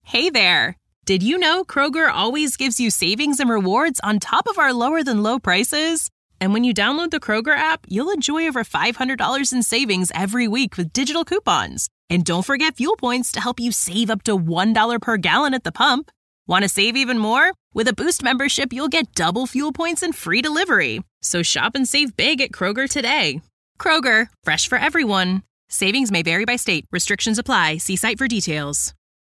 Hey there! Did you know Kroger always gives you savings and rewards on top of our lower-than-low prices? And when you download the Kroger app, you'll enjoy over $500 in savings every week with digital coupons. And don't forget fuel points to help you save up to $1 per gallon at the pump. Want to save even more? With a Boost membership, you'll get double fuel points and free delivery. So shop and save big at Kroger today. Kroger, fresh for everyone. Savings may vary by state. Restrictions apply. See site for details.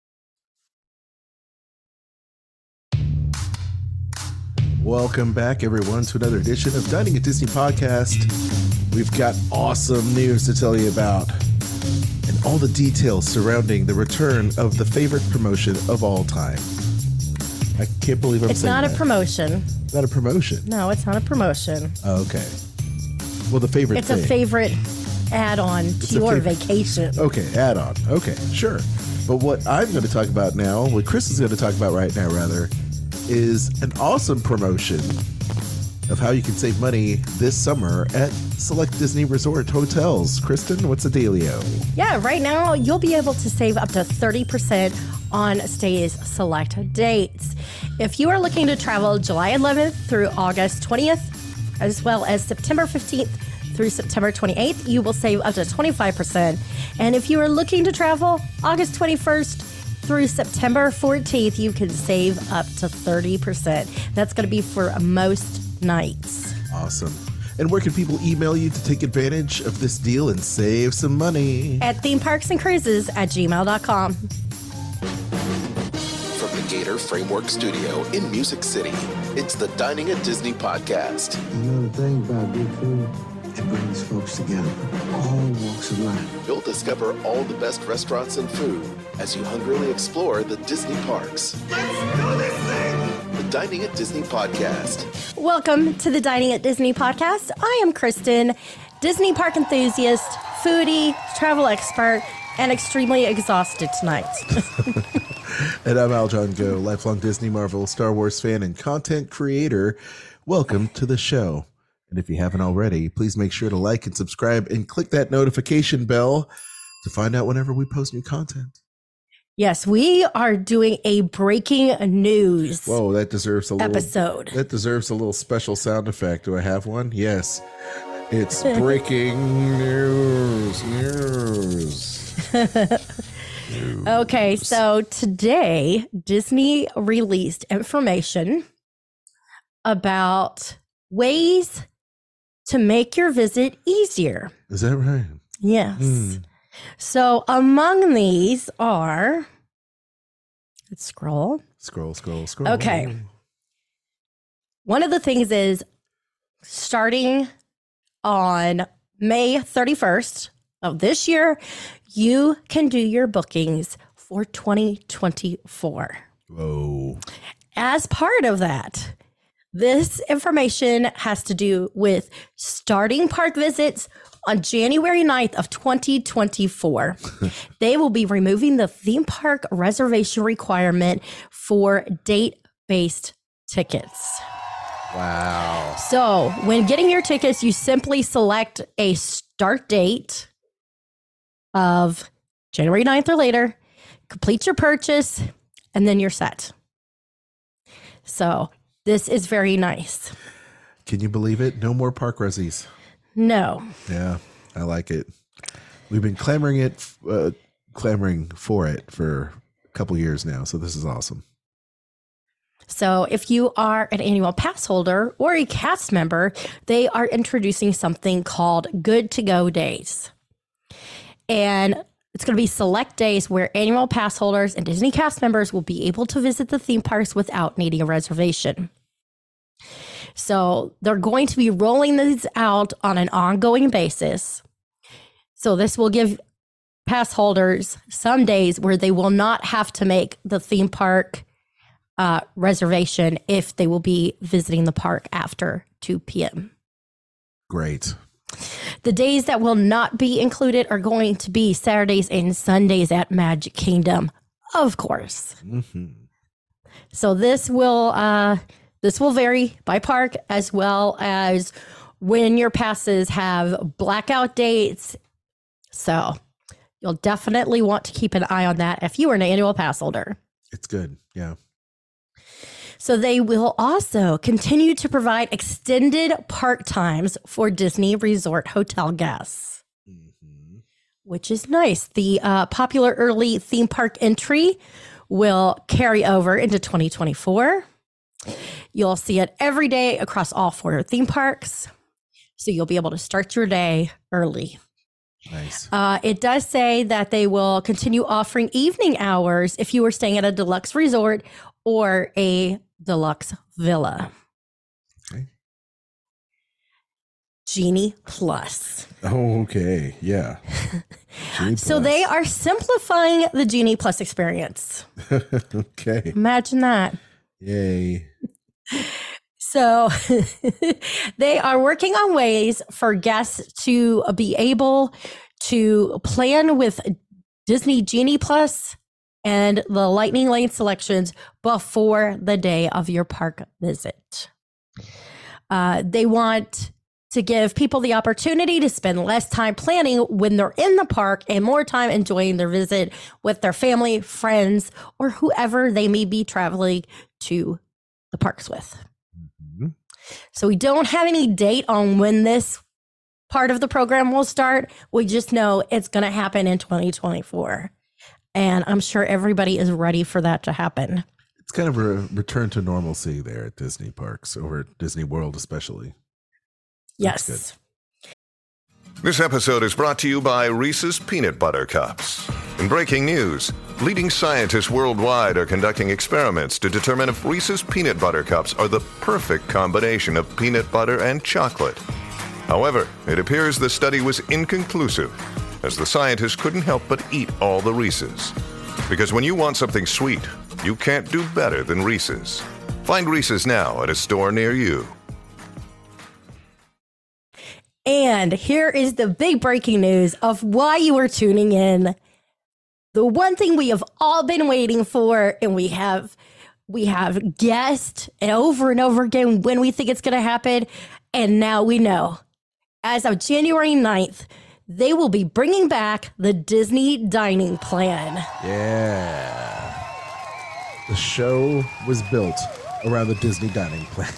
Welcome back, everyone, to another edition of Dining at Disney Podcast. We've got awesome news to tell you about and all the details surrounding the return of the favorite promotion of all time. I can't believe I'm saying that. It's not a promotion. Not a promotion? No, it's not a promotion. Oh, okay. Well, the favorite It's thing. a favorite add-on to your vacation. Okay, add-on. Okay, sure. But what I'm going to talk about now, what Chris is going to talk about right now, rather, is an awesome promotion of how you can save money this summer at select Disney Resort hotels. Kristen, what's the dealio? Yeah, right now you'll be able to save up to 30% on stays select dates. If you are looking to travel July 11th through August 20th, as well as September 15th through September 28th, you will save up to 25%. And if you are looking to travel August 21st through September 14th, you can save up to 30%. That's going to be for most nights. Awesome. And where can people email you to take advantage of this deal and save some money? At themeparksandcruises@gmail.com. From the Gator Framework Studio in Music City, it's the Dining at Disney Podcast. You know the thing about good food? It brings folks together, all walks of life. You'll discover all the best restaurants and food as you hungrily explore the Disney parks. Let's do this thing! The Dining at Disney Podcast. Welcome to the Dining at Disney Podcast. I am Kristen, Disney park enthusiast, foodie, travel expert, and extremely exhausted tonight. And I'm Aljon Go, lifelong Disney, Marvel, Star Wars fan, and content creator. Welcome to the show. And if you haven't already, please make sure to like and subscribe and click that notification bell to find out whenever we post new content. Yes, we are doing a breaking news Whoa, that deserves a little episode. That deserves a little special sound effect. Do I have one? Yes. It's breaking news. Okay, so today Disney released information about ways to make your visit easier. Is that right? Yes. So among these are, let's scroll. Scroll. Okay. One of the things is starting on May 31st of this year, you can do your bookings for 2024. Whoa. As part of that, this information has to do with starting park visits on January 9th of 2024. They will be removing the theme park reservation requirement for date-based tickets. Wow. So when getting your tickets, you simply select a start date of January 9th or later, complete your purchase, and then you're set. So this is very nice. Can you believe it? No more park resis. No. Yeah, I like it. We've been clamoring for it for a couple years now, so this is awesome. So if you are an annual pass holder or a cast member, they are introducing something called Good to Go Days. And it's going to be select days where annual pass holders and Disney cast members will be able to visit the theme parks without needing a reservation. So they're going to be rolling these out on an ongoing basis. So this will give pass holders some days where they will not have to make the theme park reservation if they will be visiting the park after 2 p.m. Great. The days that will not be included are going to be Saturdays and Sundays at Magic Kingdom, of course. Mm-hmm. So this will vary by park, as well as when your passes have blackout dates. So you'll definitely want to keep an eye on that if you are an annual pass holder. It's good. Yeah. So they will also continue to provide extended park times for Disney Resort hotel guests, which is nice. The popular early theme park entry will carry over into 2024. You'll see it every day across all 4 theme parks. So you'll be able to start your day early. Nice. It does say that they will continue offering evening hours if you are staying at a deluxe resort or a deluxe villa. Okay. Genie Plus. Oh, okay. Yeah. Genie So Plus. they are simplifying the Genie Plus experience. Okay. Imagine that. Yay. So they are working on ways for guests to be able to plan with Disney Genie Plus and the Lightning Lane selections before the day of your park visit. They want to give people the opportunity to spend less time planning when they're in the park and more time enjoying their visit with their family, friends, or whoever they may be traveling to the parks with. So we don't have any date on when this part of the program will start. We just know it's going to happen in 2024. And I'm sure everybody is ready for that to happen. It's kind of a return to normalcy there at Disney parks, or at Disney World especially. That's Yes. This episode is brought to you by Reese's Peanut Butter Cups. In breaking news, leading scientists worldwide are conducting experiments to determine if Reese's Peanut Butter Cups are the perfect combination of peanut butter and chocolate. However, it appears the study was inconclusive, as the scientists couldn't help but eat all the Reese's. Because when you want something sweet, you can't do better than Reese's. Find Reese's now at a store near you. And here is the big breaking news of why you are tuning in. The one thing we have all been waiting for, and we have guessed over and over again when we think it's going to happen. And now we know. As of January 9th, they will be bringing back the Disney Dining Plan. Yeah. The show was built around the Disney Dining Plan.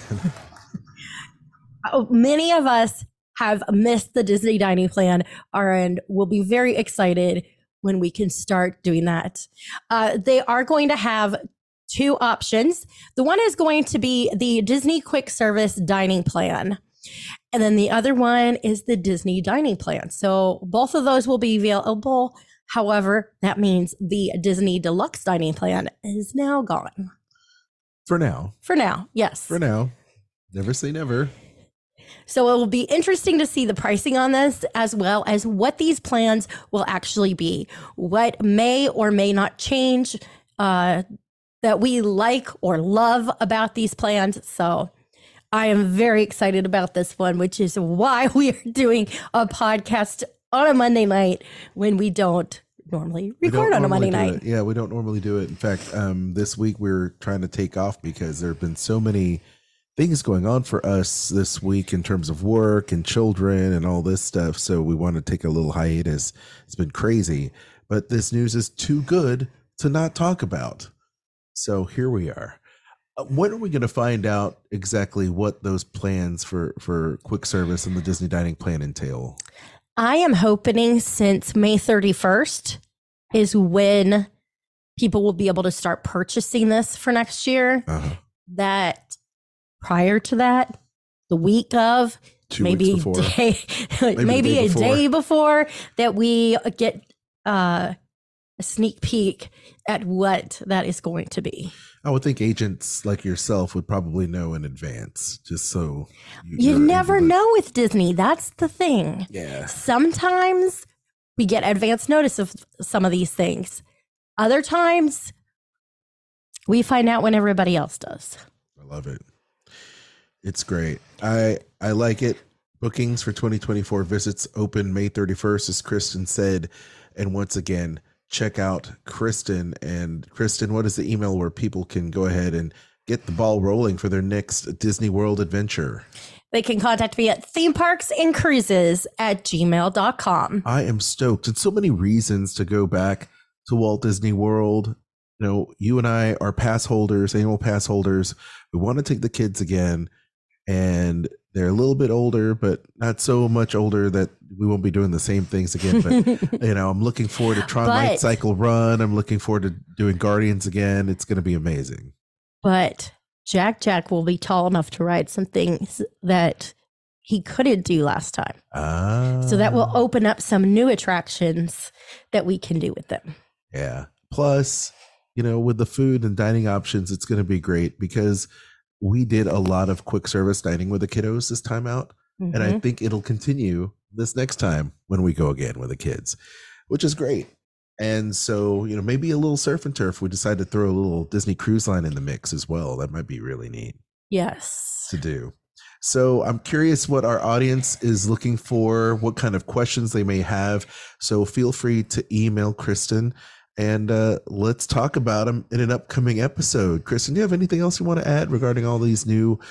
Many of us have missed the Disney Dining Plan and will be very excited when we can start doing that. They are going to have 2 options. The one is going to be the Disney Quick Service Dining Plan. And then the other one is the Disney Dining Plan. So both of those will be available. However, that means the Disney Deluxe Dining Plan is now gone. For now. For now, yes. For now. Never say never. So it will be interesting to see the pricing on this, as well as what these plans will actually be, what may or may not change that we like or love about these plans. So I am very excited about this one, which is why we are doing a podcast on a Monday night when we don't normally record on a Monday night. Yeah, we don't normally do it. In fact, this week we're trying to take off because there have been so many things going on for us this week in terms of work and children and all this stuff. So we want to take a little hiatus. It's been crazy, but this news is too good to not talk about. So here we are. When are we going to find out exactly what those plans for quick service and the Disney Dining Plan entail? I am hoping since May 31st is when people will be able to start purchasing this for next year, that prior to that, the week of, 2 maybe weeks before. maybe a day before, that we get a sneak peek at what that is going to be. I would think agents like yourself would probably know in advance, just so You never know with Disney. That's the thing. Yeah. Sometimes we get advance notice of some of these things. Other times we find out when everybody else does. I love it. It's great. I like it. Bookings for 2024 visits open May 31st, as Kristen said. And once again, check out Kristen. And Kristen, what is the email where people can go ahead and get the ball rolling for their next Disney World adventure? They can contact me at themeparksandcruises@gmail.com. I am stoked. And so many reasons to go back to Walt Disney World. you and I are pass holders, annual pass holders. We want to take the kids again, and they're a little bit older, but not so much older that we won't be doing the same things again. But, I'm looking forward to Tron Light Cycle Run. I'm looking forward to doing Guardians again. It's going to be amazing. But Jack will be tall enough to ride some things that he couldn't do last time. So that will open up some new attractions that we can do with them. Yeah. Plus, with the food and dining options, it's going to be great because we did a lot of quick service dining with the kiddos this time out. Mm-hmm. And I think it'll continue this next time when we go again with the kids, which is great. And so, maybe a little surf and turf. We decide to throw a little Disney Cruise Line in the mix as well. That might be really neat. Yes. To do. So I'm curious what our audience is looking for, what kind of questions they may have. So feel free to email Kristen and let's talk about them in an upcoming episode. Kristen, do you have anything else you want to add regarding all these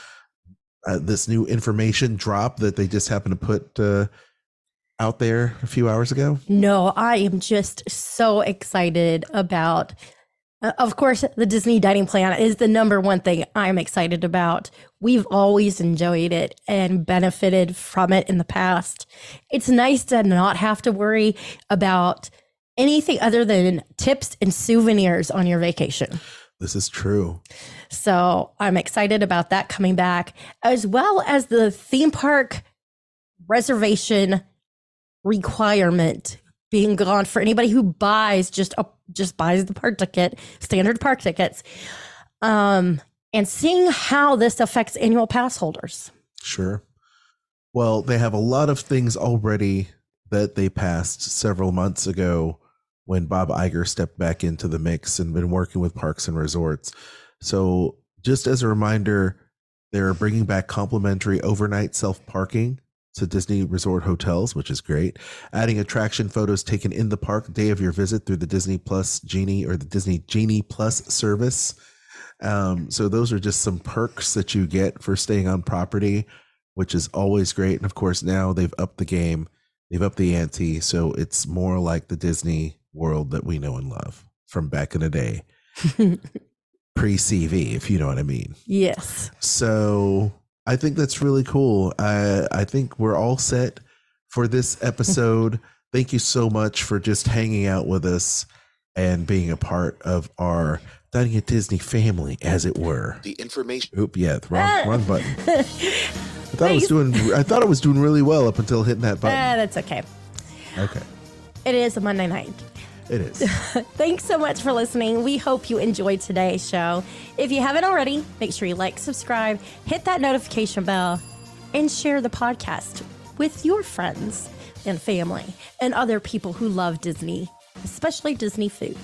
this new information drop that they just happened to put out there a few hours ago? No, I am just so excited about, of course, the Disney dining plan is the number one thing I'm excited about. We've always enjoyed it and benefited from it in the past. It's nice to not have to worry about anything other than tips and souvenirs on your vacation. This is true. So I'm excited about that coming back, as well as the theme park reservation requirement being gone for anybody who buys just buys the park ticket, standard park tickets, and seeing how this affects annual pass holders. Sure. Well, they have a lot of things already that they passed several months ago when Bob Iger stepped back into the mix and been working with Parks and Resorts. So just as a reminder, they're bringing back complimentary overnight self-parking to Disney Resort hotels, which is great. Adding attraction photos taken in the park day of your visit through the Disney Plus Genie or the Disney Genie Plus service. So those are just some perks that you get for staying on property, which is always great. And of course, now they've upped the game. They've upped the ante. So it's more like the Disney world that we know and love from back in the day. Pre-CV, if you know what I mean. Yes. So I think that's really cool. I think we're all set for this episode. Thank you so much for just hanging out with us and being a part of our Dining at Disney family, as it were. The information. Oop, yeah, wrong button. I thought I was doing really well up until hitting that button. That's okay. Okay. It is a Monday night. It is. Thanks so much for listening. We hope you enjoyed today's show. If you haven't already, make sure you like, subscribe, hit that notification bell, and share the podcast with your friends and family and other people who love Disney, especially Disney food.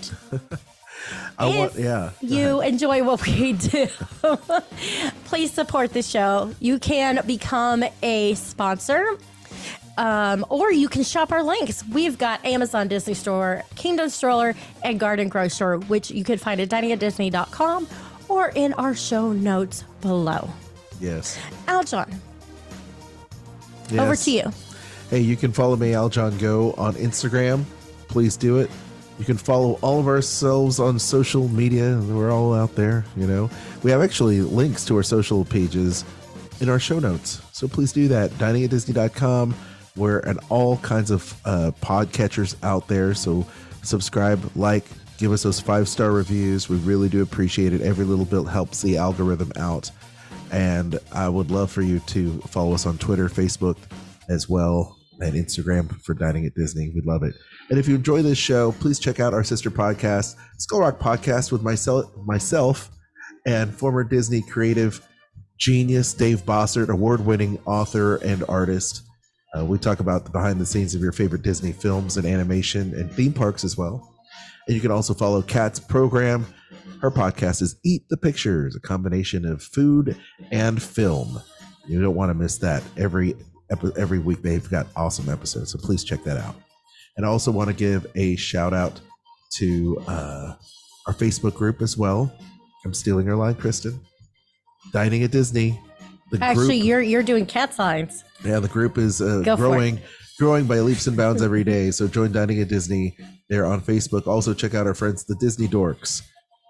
You enjoy what we do, please support the show. You can become a sponsor. Or you can shop our links. We've got Amazon Disney Store, Kingdom Stroller, and Garden Grove Store, which you can find at diningatdisney.com or in our show notes below. Yes. Aljon, yes. Over to you. Hey, you can follow me, Aljon Go, on Instagram. Please do it. You can follow all of ourselves on social media. We're all out there, We have actually links to our social pages in our show notes. So please do that. Diningatdisney.com. We're at all kinds of podcatchers out there. So subscribe, give us those 5-star reviews. We really do appreciate it. Every little bit helps the algorithm out. And I would love for you to follow us on Twitter, Facebook as well, and Instagram for Dining at Disney. We'd love it. And if you enjoy this show, please check out our sister podcast, Skull Rock Podcast, with myself and former Disney creative genius Dave Bossert, award-winning author and artist. We talk about the behind the scenes of your favorite Disney films and animation and theme parks as well. And you can also follow Kat's program. Her podcast is Eat the Pictures, a combination of food and film. You don't want to miss that. Every week they've got awesome episodes, so please check that out. And I also want to give a shout out to our Facebook group as well. I'm stealing your line, Kristen. Dining at Disney. Actually, you're doing cat signs. Yeah, the group is growing by leaps and bounds every day. So join Dining at Disney there on Facebook. Also check out our friends, the Disney Dorks.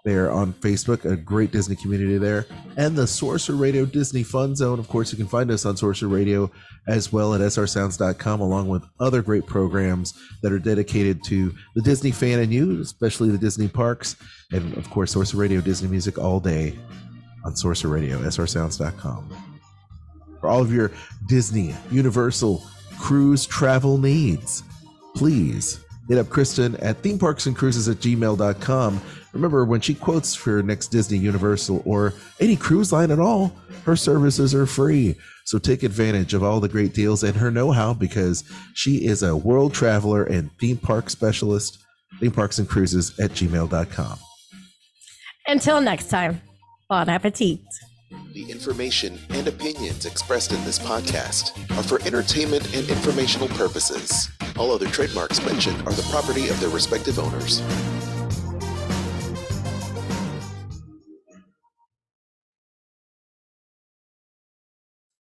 there on Facebook, a great Disney community there, and the Sorcerer Radio Disney Fun Zone. Of course, you can find us on Sorcerer Radio as well at srsounds.com, along with other great programs that are dedicated to the Disney fan and you, especially the Disney parks, and of course, Sorcerer Radio Disney music all day on Sorcerer Radio, srsounds.com. For all of your Disney, Universal, cruise travel needs, please hit up Kristen at themeparksandcruises@gmail.com. Remember, when she quotes for next Disney, Universal, or any cruise line at all, her services are free. So take advantage of all the great deals and her know-how, because she is a world traveler and theme park specialist. themeparksandcruises@gmail.com. Until next time, bon appetit. The information and opinions expressed in this podcast are for entertainment and informational purposes. All other trademarks mentioned are the property of their respective owners.